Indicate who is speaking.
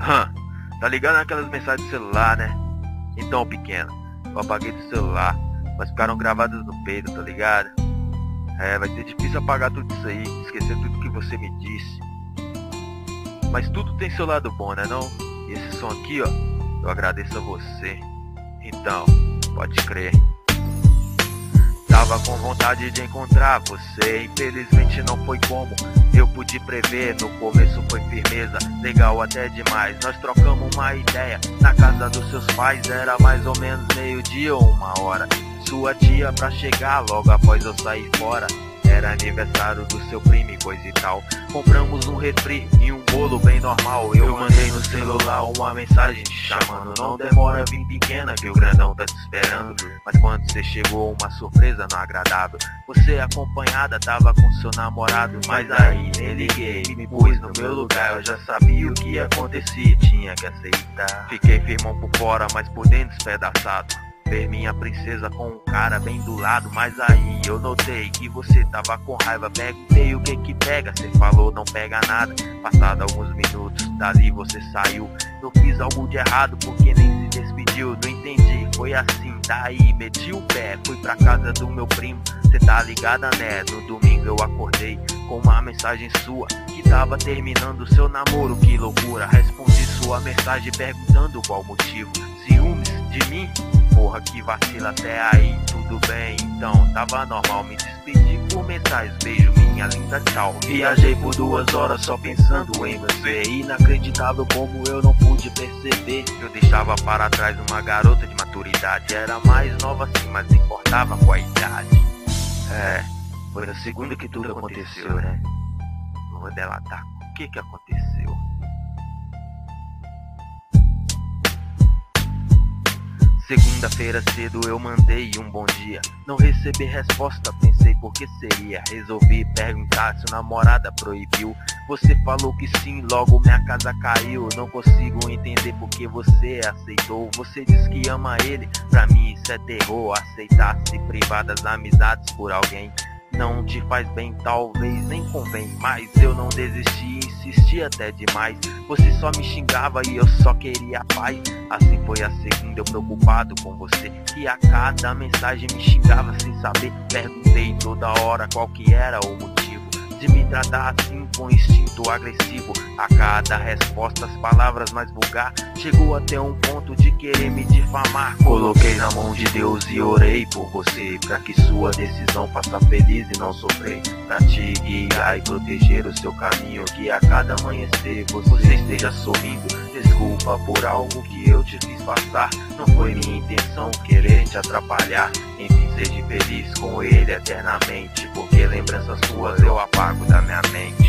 Speaker 1: Tá ligado naquelas mensagens do celular, né? Então, pequeno, eu apaguei do celular, mas ficaram gravadas no peito, tá ligado? Vai ser difícil apagar tudo isso aí, esquecer tudo que você me disse. Mas tudo tem seu lado bom, né não? E esse som aqui, ó, eu agradeço a você. Então, pode crer. Tava com vontade de encontrar você, infelizmente não foi como eu pude prever. No começo foi firmeza, legal até demais. Nós trocamos uma ideia na casa dos seus pais. Era mais ou menos meio-dia ou 1h. Sua tia pra chegar logo após eu sair fora. Era aniversário do seu primo e coisa e tal. Compramos um refri e um bolo bem normal. Eu mandei no celular uma mensagem te chamando. Não demora, vim pequena que o grandão tá te esperando. Mas quando você chegou, uma surpresa não agradável. Você acompanhada tava com seu namorado. Mas aí nem liguei, me pus no meu lugar. Eu já sabia o que ia acontecer, tinha que aceitar. Fiquei firmão por fora, mas por dentro despedaçado. Ver minha princesa com um cara bem do lado. Mas aí eu notei que você tava com raiva. Perguntei o que pega, você falou não pega nada. Passado alguns minutos, dali você saiu. Eu fiz algo de errado porque nem se despediu. Não entendi, foi assim, daí meti o pé. Fui pra casa do meu primo, cê tá ligada né? No domingo eu acordei com uma mensagem sua que tava terminando seu namoro, que loucura. Respondi sua mensagem perguntando qual motivo. Ciúmes de mim? Porra, que vacila, até aí tudo bem. Então, tava normal, me despedi por mensagem. Beijo, minha linda, tchau. Viajei por 2 horas só pensando em você. Inacreditável como eu não pude perceber. Eu deixava para trás uma garota de maturidade. Era mais nova assim, mas não importava com a idade. Foi na segunda que tudo aconteceu, né? Não vou delatar o que aconteceu. Segunda-feira cedo eu mandei um bom dia. Não recebi resposta, pensei por que seria. Resolvi perguntar se o namorada proibiu. Você falou que sim, logo minha casa caiu. Não consigo entender por que você aceitou. Você diz que ama ele, pra mim isso é terror. Aceitar se privar das amizades por alguém não te faz bem, talvez nem convém. Mas eu não desisti, insisti até demais. Você só me xingava e eu só queria paz. Assim foi a segunda, eu preocupado com você, que a cada mensagem me xingava sem saber. Perguntei toda hora qual que era o motivo de me tratar assim com instinto agressivo. A cada resposta as palavras mais vulgar. Chegou até um ponto de querer me difamar. Coloquei na mão de Deus e orei por você, pra que sua decisão faça feliz e não sofrer. Pra te guiar e proteger o seu caminho, que a cada amanhecer você esteja sorrindo. Desculpa por algo que eu te fiz passar. Não foi minha intenção querer te atrapalhar. Enfim, seja feliz com ele eternamente, porque lembranças suas eu apago da minha mente.